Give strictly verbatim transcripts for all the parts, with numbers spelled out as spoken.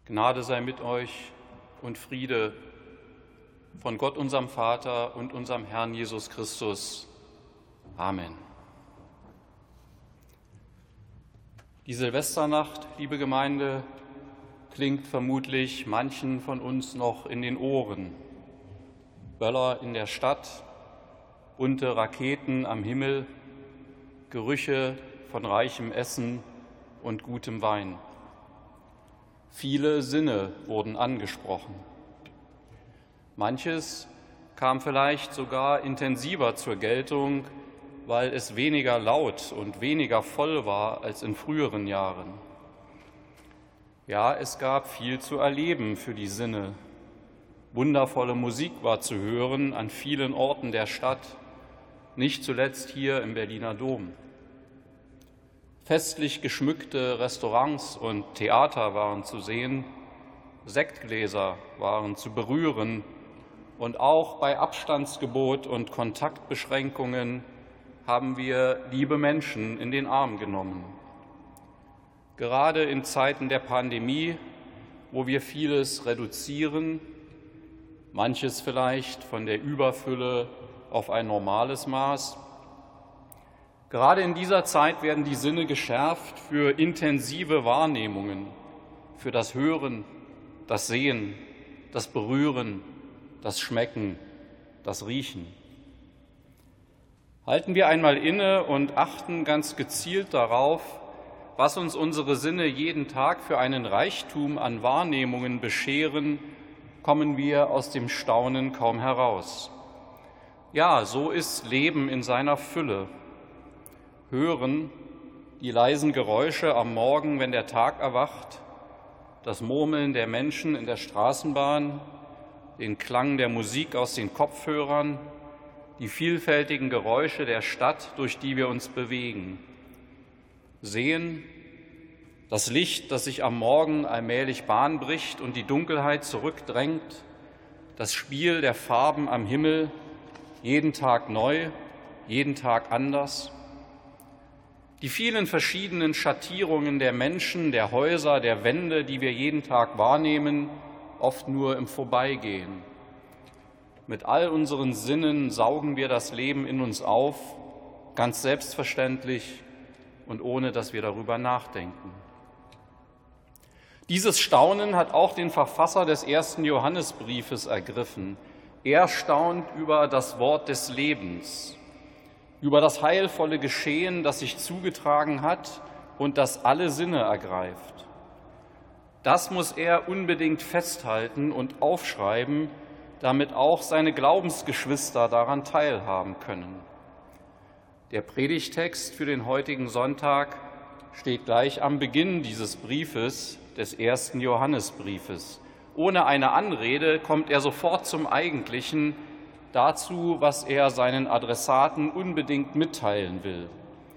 Gnade sei mit euch und Friede von Gott, unserem Vater und unserem Herrn Jesus Christus. Amen. Die Silvesternacht, liebe Gemeinde, klingt vermutlich manchen von uns noch in den Ohren. Böller in der Stadt, bunte Raketen am Himmel, Gerüche von reichem Essen und gutem Wein. Viele Sinne wurden angesprochen. Manches kam vielleicht sogar intensiver zur Geltung, weil es weniger laut und weniger voll war als in früheren Jahren. Ja, es gab viel zu erleben für die Sinne. Wundervolle Musik war zu hören an vielen Orten der Stadt, nicht zuletzt hier im Berliner Dom. Festlich geschmückte Restaurants und Theater waren zu sehen, Sektgläser waren zu berühren und auch bei Abstandsgebot und Kontaktbeschränkungen haben wir liebe Menschen in den Arm genommen. Gerade in Zeiten der Pandemie, wo wir vieles reduzieren, manches vielleicht von der Überfülle auf ein normales Maß. Gerade in dieser Zeit werden die Sinne geschärft für intensive Wahrnehmungen, für das Hören, das Sehen, das Berühren, das Schmecken, das Riechen. Halten wir einmal inne und achten ganz gezielt darauf, was uns unsere Sinne jeden Tag für einen Reichtum an Wahrnehmungen bescheren, kommen wir aus dem Staunen kaum heraus. Ja, so ist Leben in seiner Fülle. Hören, die leisen Geräusche am Morgen, wenn der Tag erwacht, das Murmeln der Menschen in der Straßenbahn, den Klang der Musik aus den Kopfhörern, die vielfältigen Geräusche der Stadt, durch die wir uns bewegen. Sehen, das Licht, das sich am Morgen allmählich Bahn bricht und die Dunkelheit zurückdrängt, das Spiel der Farben am Himmel, jeden Tag neu, jeden Tag anders. Die vielen verschiedenen Schattierungen der Menschen, der Häuser, der Wände, die wir jeden Tag wahrnehmen, oft nur im Vorbeigehen. Mit all unseren Sinnen saugen wir das Leben in uns auf, ganz selbstverständlich und ohne, dass wir darüber nachdenken. Dieses Staunen hat auch den Verfasser des ersten Johannesbriefes ergriffen. Er staunt über das Wort des Lebens, über das heilvolle Geschehen, das sich zugetragen hat und das alle Sinne ergreift. Das muss er unbedingt festhalten und aufschreiben, damit auch seine Glaubensgeschwister daran teilhaben können. Der Predigtext für den heutigen Sonntag steht gleich am Beginn dieses Briefes, des ersten Johannesbriefes. Ohne eine Anrede kommt er sofort zum Eigentlichen, dazu, was er seinen Adressaten unbedingt mitteilen will.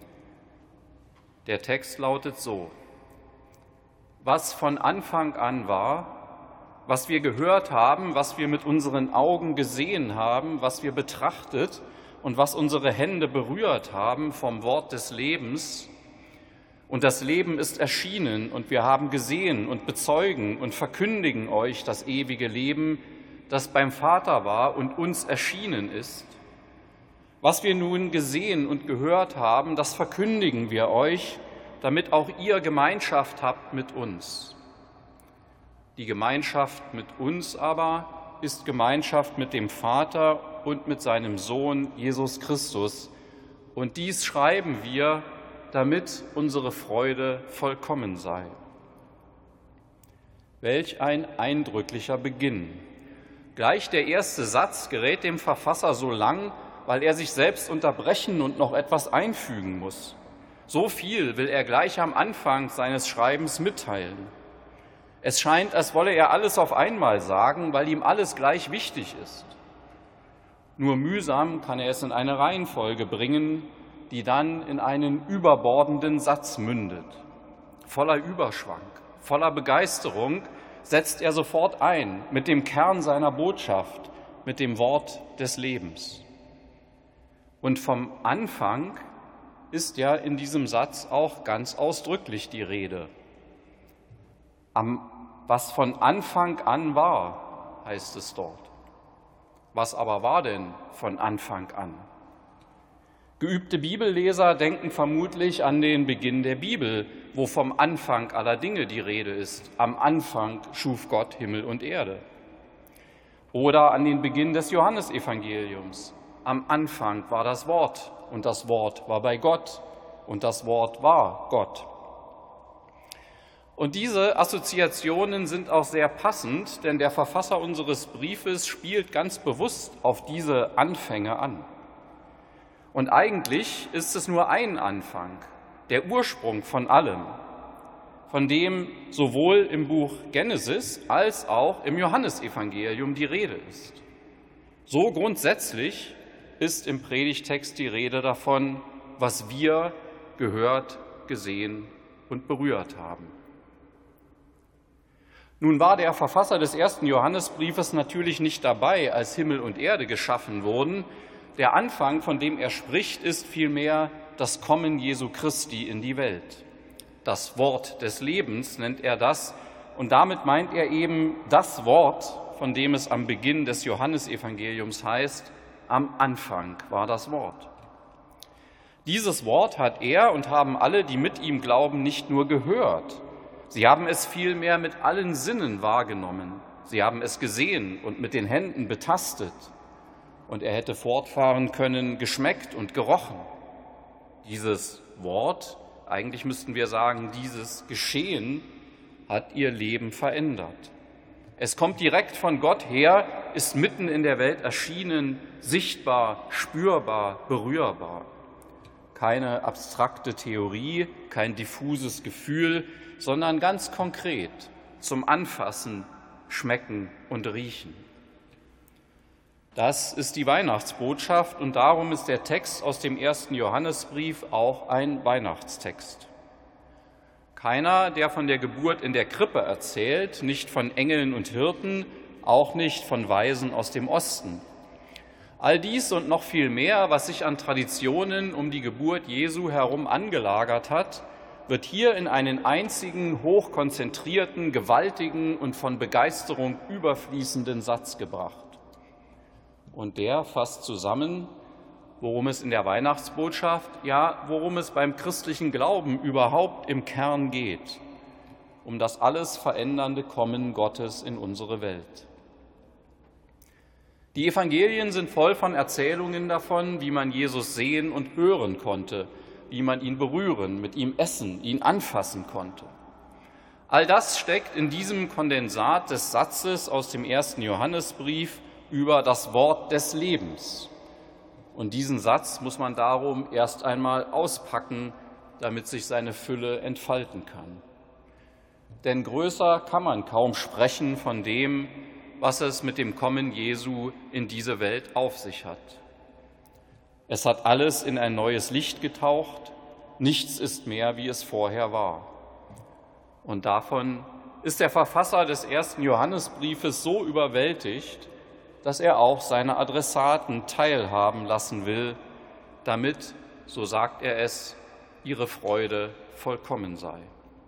Der Text lautet so: Was von Anfang an war, was wir gehört haben, was wir mit unseren Augen gesehen haben, was wir betrachtet und was unsere Hände berührt haben vom Wort des Lebens. Und das Leben ist erschienen, und wir haben gesehen und bezeugen und verkündigen euch das ewige Leben, das beim Vater war und uns erschienen ist. Was wir nun gesehen und gehört haben, das verkündigen wir euch, damit auch ihr Gemeinschaft habt mit uns. Die Gemeinschaft mit uns aber ist Gemeinschaft mit dem Vater und mit seinem Sohn Jesus Christus. Und dies schreiben wir, damit unsere Freude vollkommen sei. Welch ein eindrücklicher Beginn! Gleich der erste Satz gerät dem Verfasser so lang, weil er sich selbst unterbrechen und noch etwas einfügen muss. So viel will er gleich am Anfang seines Schreibens mitteilen. Es scheint, als wolle er alles auf einmal sagen, weil ihm alles gleich wichtig ist. Nur mühsam kann er es in eine Reihenfolge bringen, die dann in einen überbordenden Satz mündet. Voller Überschwang, voller Begeisterung setzt er sofort ein mit dem Kern seiner Botschaft, mit dem Wort des Lebens. Und vom Anfang ist ja in diesem Satz auch ganz ausdrücklich die Rede. Am was von Anfang an war, heißt es dort. Was aber war denn von Anfang an? Geübte Bibelleser denken vermutlich an den Beginn der Bibel, wo vom Anfang aller Dinge die Rede ist. Am Anfang schuf Gott Himmel und Erde. Oder an den Beginn des Johannesevangeliums. Am Anfang war das Wort und das Wort war bei Gott und das Wort war Gott. Und diese Assoziationen sind auch sehr passend, denn der Verfasser unseres Briefes spielt ganz bewusst auf diese Anfänge an. Und eigentlich ist es nur ein Anfang, der Ursprung von allem, von dem sowohl im Buch Genesis als auch im Johannesevangelium die Rede ist. So grundsätzlich ist im Predigtext die Rede davon, was wir gehört, gesehen und berührt haben. Nun war der Verfasser des ersten Johannesbriefes natürlich nicht dabei, als Himmel und Erde geschaffen wurden. Der Anfang, von dem er spricht, ist vielmehr das Kommen Jesu Christi in die Welt. Das Wort des Lebens nennt er das, und damit meint er eben das Wort, von dem es am Beginn des Johannesevangeliums heißt, am Anfang war das Wort. Dieses Wort hat er und haben alle, die mit ihm glauben, nicht nur gehört. Sie haben es vielmehr mit allen Sinnen wahrgenommen. Sie haben es gesehen und mit den Händen betastet. Und er hätte fortfahren können, geschmeckt und gerochen. Dieses Wort, eigentlich müssten wir sagen, dieses Geschehen hat ihr Leben verändert. Es kommt direkt von Gott her, ist mitten in der Welt erschienen, sichtbar, spürbar, berührbar. Keine abstrakte Theorie, kein diffuses Gefühl, sondern ganz konkret zum Anfassen, Schmecken und Riechen. Das ist die Weihnachtsbotschaft und darum ist der Text aus dem ersten Johannesbrief auch ein Weihnachtstext. Keiner, der von der Geburt in der Krippe erzählt, nicht von Engeln und Hirten, auch nicht von Weisen aus dem Osten. All dies und noch viel mehr, was sich an Traditionen um die Geburt Jesu herum angelagert hat, wird hier in einen einzigen, hochkonzentrierten, gewaltigen und von Begeisterung überfließenden Satz gebracht. Und der fasst zusammen, worum es in der Weihnachtsbotschaft, ja, worum es beim christlichen Glauben überhaupt im Kern geht, um das alles verändernde Kommen Gottes in unsere Welt. Die Evangelien sind voll von Erzählungen davon, wie man Jesus sehen und hören konnte, wie man ihn berühren, mit ihm essen, ihn anfassen konnte. All das steckt in diesem Kondensat des Satzes aus dem ersten Johannesbrief über das Wort des Lebens. Und diesen Satz muss man darum erst einmal auspacken, damit sich seine Fülle entfalten kann. Denn größer kann man kaum sprechen von dem, was es mit dem Kommen Jesu in diese Welt auf sich hat. Es hat alles in ein neues Licht getaucht, nichts ist mehr, wie es vorher war. Und davon ist der Verfasser des ersten Johannesbriefes so überwältigt, dass er auch seine Adressaten teilhaben lassen will, damit, so sagt er es, ihre Freude vollkommen sei.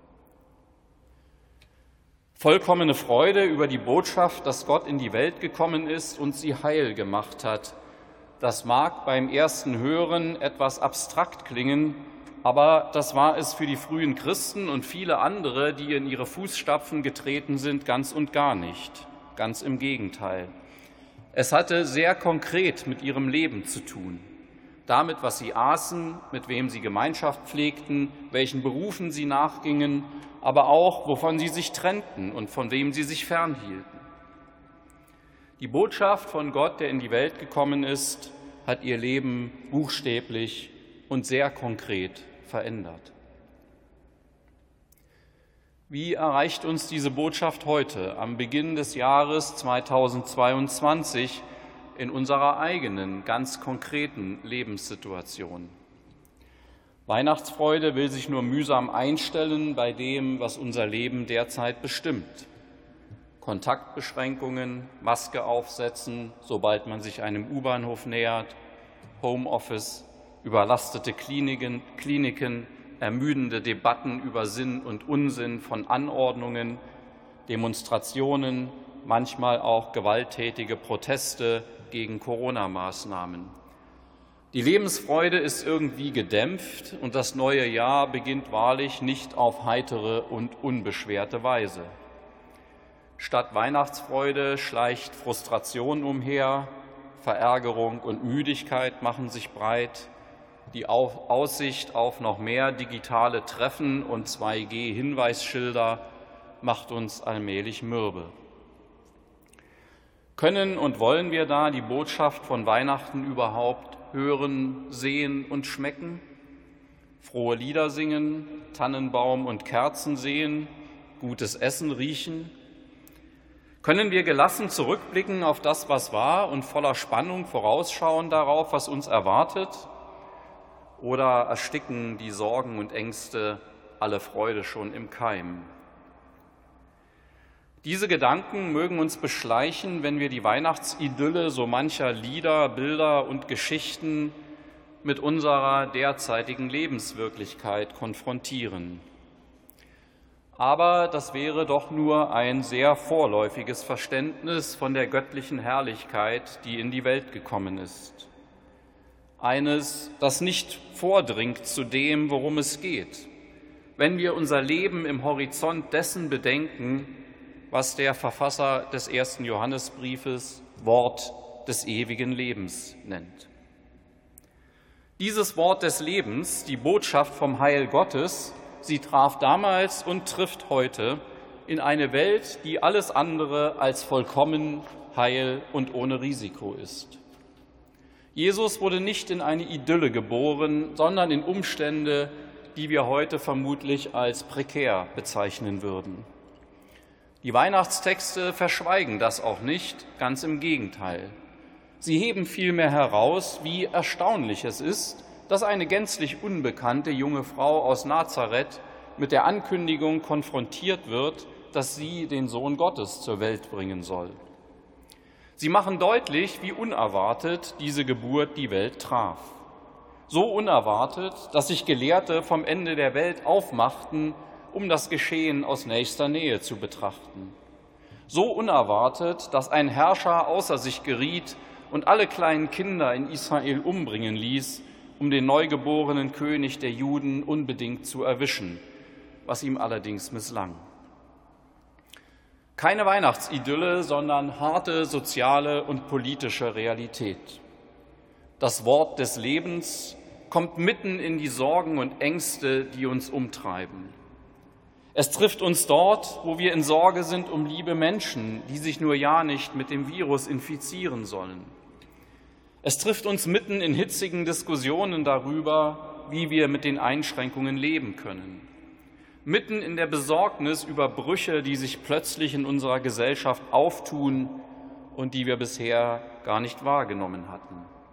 Vollkommene Freude über die Botschaft, dass Gott in die Welt gekommen ist und sie heil gemacht hat. Das mag beim ersten Hören etwas abstrakt klingen, aber das war es für die frühen Christen und viele andere, die in ihre Fußstapfen getreten sind, ganz und gar nicht. Ganz im Gegenteil. Es hatte sehr konkret mit ihrem Leben zu tun. Damit, was sie aßen, mit wem sie Gemeinschaft pflegten, welchen Berufen sie nachgingen, aber auch, wovon sie sich trennten und von wem sie sich fernhielten. Die Botschaft von Gott, der in die Welt gekommen ist, hat ihr Leben buchstäblich und sehr konkret verändert. Wie erreicht uns diese Botschaft heute, am Beginn des Jahres zweitausendzweiundzwanzig, in unserer eigenen, ganz konkreten Lebenssituation? Weihnachtsfreude will sich nur mühsam einstellen bei dem, was unser Leben derzeit bestimmt. Kontaktbeschränkungen, Maske aufsetzen, sobald man sich einem U-Bahnhof nähert, Homeoffice, überlastete Kliniken, Kliniken, ermüdende Debatten über Sinn und Unsinn von Anordnungen, Demonstrationen, manchmal auch gewalttätige Proteste gegen Corona-Maßnahmen. Die Lebensfreude ist irgendwie gedämpft und das neue Jahr beginnt wahrlich nicht auf heitere und unbeschwerte Weise. Statt Weihnachtsfreude schleicht Frustration umher, Verärgerung und Müdigkeit machen sich breit, die Aussicht auf noch mehr digitale Treffen und zwei G Hinweisschilder macht uns allmählich mürbe. Können und wollen wir da die Botschaft von Weihnachten überhaupt hören, sehen und schmecken? Frohe Lieder singen, Tannenbaum und Kerzen sehen, gutes Essen riechen? Können wir gelassen zurückblicken auf das, was war und voller Spannung vorausschauen darauf, was uns erwartet? Oder ersticken die Sorgen und Ängste alle Freude schon im Keim? Diese Gedanken mögen uns beschleichen, wenn wir die Weihnachtsidylle so mancher Lieder, Bilder und Geschichten mit unserer derzeitigen Lebenswirklichkeit konfrontieren. Aber das wäre doch nur ein sehr vorläufiges Verständnis von der göttlichen Herrlichkeit, die in die Welt gekommen ist. Eines, das nicht vordringt zu dem, worum es geht, wenn wir unser Leben im Horizont dessen bedenken, was der Verfasser des ersten Johannesbriefes Wort des ewigen Lebens nennt. Dieses Wort des Lebens, die Botschaft vom Heil Gottes, sie traf damals und trifft heute in eine Welt, die alles andere als vollkommen, heil und ohne Risiko ist. Jesus wurde nicht in eine Idylle geboren, sondern in Umstände, die wir heute vermutlich als prekär bezeichnen würden. Die Weihnachtstexte verschweigen das auch nicht, ganz im Gegenteil. Sie heben vielmehr heraus, wie erstaunlich es ist, dass eine gänzlich unbekannte junge Frau aus Nazareth mit der Ankündigung konfrontiert wird, dass sie den Sohn Gottes zur Welt bringen soll. Sie machen deutlich, wie unerwartet diese Geburt die Welt traf. So unerwartet, dass sich Gelehrte vom Ende der Welt aufmachten, um das Geschehen aus nächster Nähe zu betrachten. So unerwartet, dass ein Herrscher außer sich geriet und alle kleinen Kinder in Israel umbringen ließ, um den neugeborenen König der Juden unbedingt zu erwischen, was ihm allerdings misslang. Keine Weihnachtsidylle, sondern harte soziale und politische Realität. Das Wort des Lebens kommt mitten in die Sorgen und Ängste, die uns umtreiben. Es trifft uns dort, wo wir in Sorge sind um liebe Menschen, die sich nur ja nicht mit dem Virus infizieren sollen. Es trifft uns mitten in hitzigen Diskussionen darüber, wie wir mit den Einschränkungen leben können. Mitten in der Besorgnis über Brüche, die sich plötzlich in unserer Gesellschaft auftun und die wir bisher gar nicht wahrgenommen hatten.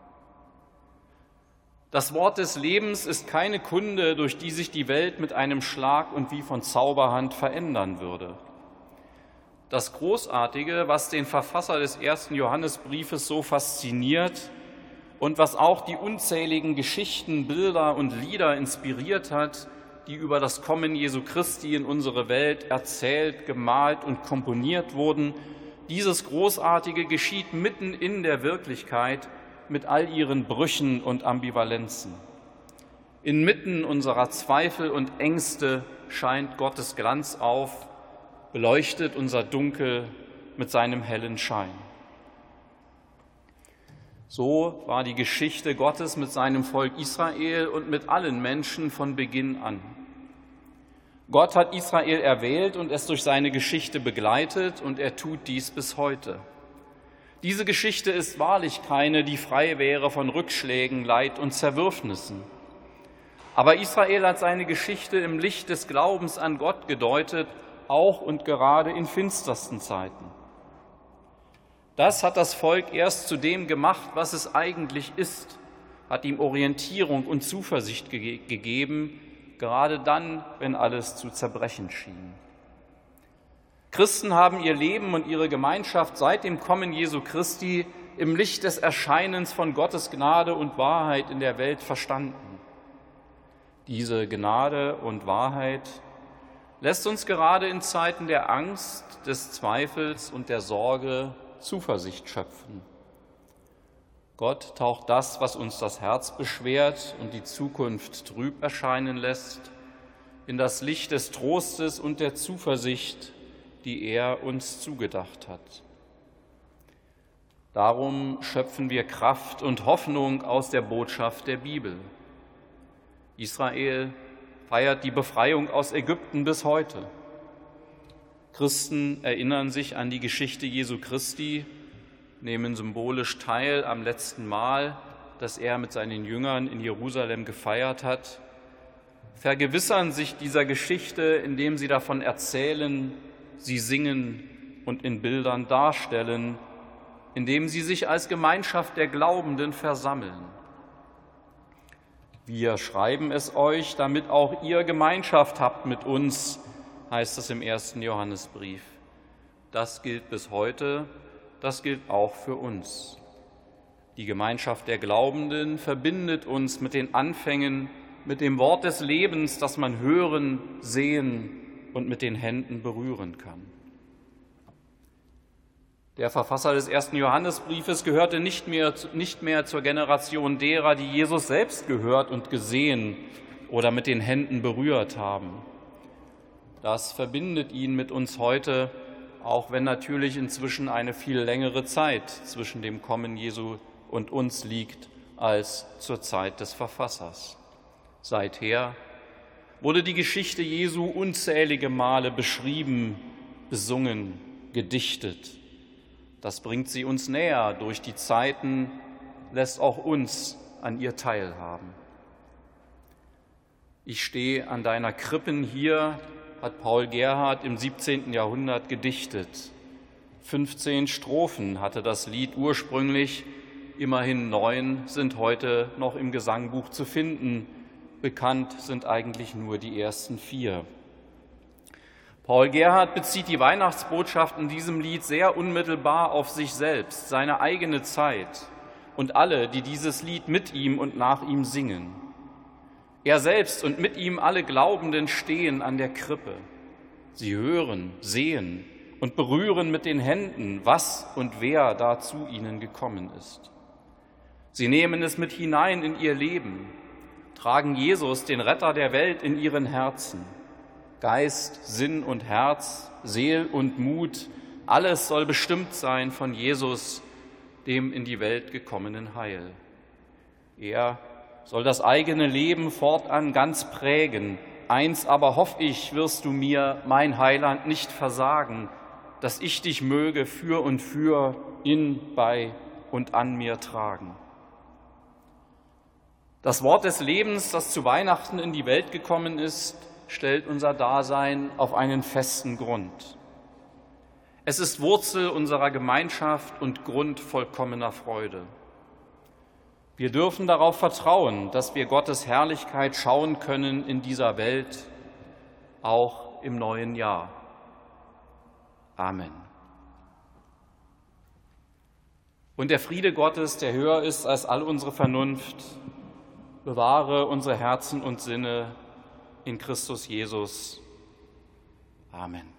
Das Wort des Lebens ist keine Kunde, durch die sich die Welt mit einem Schlag und wie von Zauberhand verändern würde. Das Großartige, was den Verfasser des ersten Johannesbriefes so fasziniert und was auch die unzähligen Geschichten, Bilder und Lieder inspiriert hat, die über das Kommen Jesu Christi in unsere Welt erzählt, gemalt und komponiert wurden, dieses Großartige geschieht mitten in der Wirklichkeit, mit all ihren Brüchen und Ambivalenzen. Inmitten unserer Zweifel und Ängste scheint Gottes Glanz auf, beleuchtet unser Dunkel mit seinem hellen Schein. So war die Geschichte Gottes mit seinem Volk Israel und mit allen Menschen von Beginn an. Gott hat Israel erwählt und es durch seine Geschichte begleitet, und er tut dies bis heute. Diese Geschichte ist wahrlich keine, die frei wäre von Rückschlägen, Leid und Zerwürfnissen. Aber Israel hat seine Geschichte im Licht des Glaubens an Gott gedeutet, auch und gerade in finstersten Zeiten. Das hat das Volk erst zu dem gemacht, was es eigentlich ist, hat ihm Orientierung und Zuversicht ge- gegeben, gerade dann, wenn alles zu zerbrechen schien. Christen haben ihr Leben und ihre Gemeinschaft seit dem Kommen Jesu Christi im Licht des Erscheinens von Gottes Gnade und Wahrheit in der Welt verstanden. Diese Gnade und Wahrheit lässt uns gerade in Zeiten der Angst, des Zweifels und der Sorge Zuversicht schöpfen. Gott taucht das, was uns das Herz beschwert und die Zukunft trüb erscheinen lässt, in das Licht des Trostes und der Zuversicht, die er uns zugedacht hat. Darum schöpfen wir Kraft und Hoffnung aus der Botschaft der Bibel. Israel feiert die Befreiung aus Ägypten bis heute. Christen erinnern sich an die Geschichte Jesu Christi, nehmen symbolisch teil am letzten Mahl, das er mit seinen Jüngern in Jerusalem gefeiert hat, vergewissern sich dieser Geschichte, indem sie davon erzählen, sie singen und in Bildern darstellen, indem sie sich als Gemeinschaft der Glaubenden versammeln. Wir schreiben es euch, damit auch ihr Gemeinschaft habt mit uns, heißt es im ersten Johannesbrief. Das gilt bis heute, das gilt auch für uns. Die Gemeinschaft der Glaubenden verbindet uns mit den Anfängen, mit dem Wort des Lebens, das man hören, sehen und mit den Händen berühren kann. Der Verfasser des ersten Johannesbriefes gehörte nicht mehr, nicht mehr zur Generation derer, die Jesus selbst gehört und gesehen oder mit den Händen berührt haben. Das verbindet ihn mit uns heute, auch wenn natürlich inzwischen eine viel längere Zeit zwischen dem Kommen Jesu und uns liegt als zur Zeit des Verfassers. Seither wurde die Geschichte Jesu unzählige Male beschrieben, besungen, gedichtet. Das bringt sie uns näher durch die Zeiten, lässt auch uns an ihr teilhaben. Ich stehe an deiner Krippen hier, hat Paul Gerhardt im siebzehnten Jahrhundert gedichtet. fünfzehn Strophen hatte das Lied ursprünglich, immerhin neun sind heute noch im Gesangbuch zu finden. Bekannt sind eigentlich nur die ersten vier. Paul Gerhardt bezieht die Weihnachtsbotschaft in diesem Lied sehr unmittelbar auf sich selbst, seine eigene Zeit und alle, die dieses Lied mit ihm und nach ihm singen. Er selbst und mit ihm alle Glaubenden stehen an der Krippe. Sie hören, sehen und berühren mit den Händen, was und wer da zu ihnen gekommen ist. Sie nehmen es mit hinein in ihr Leben, tragen Jesus, den Retter der Welt, in ihren Herzen. Geist, Sinn und Herz, Seel und Mut, alles soll bestimmt sein von Jesus, dem in die Welt gekommenen Heil. Er soll das eigene Leben fortan ganz prägen. Eins aber hoff ich, wirst du mir, mein Heiland, nicht versagen, dass ich dich möge für und für, in, bei und an mir tragen. Das Wort des Lebens, das zu Weihnachten in die Welt gekommen ist, stellt unser Dasein auf einen festen Grund. Es ist Wurzel unserer Gemeinschaft und Grund vollkommener Freude. Wir dürfen darauf vertrauen, dass wir Gottes Herrlichkeit schauen können in dieser Welt, auch im neuen Jahr. Amen. Und der Friede Gottes, der höher ist als all unsere Vernunft, bewahre unsere Herzen und Sinne in Christus Jesus. Amen.